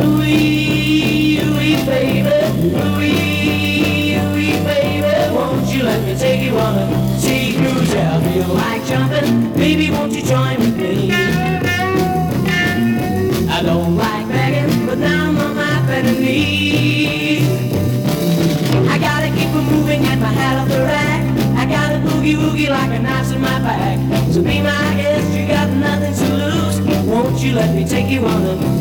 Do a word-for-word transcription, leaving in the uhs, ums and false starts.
Ooh-wee, ooh-wee, baby. Ooh-wee, ooh-wee, baby. Won't you let me take you on a sea cruise? Yeah, I feel like jumping. Baby, won't you join with me? I don't like begging, but now I'm on my better knees. I gotta keep on moving at my head off the rack. I gotta boogie woogie like a knife's in my back. So be my guest, you got nothing to lose. Won't you let me take you on a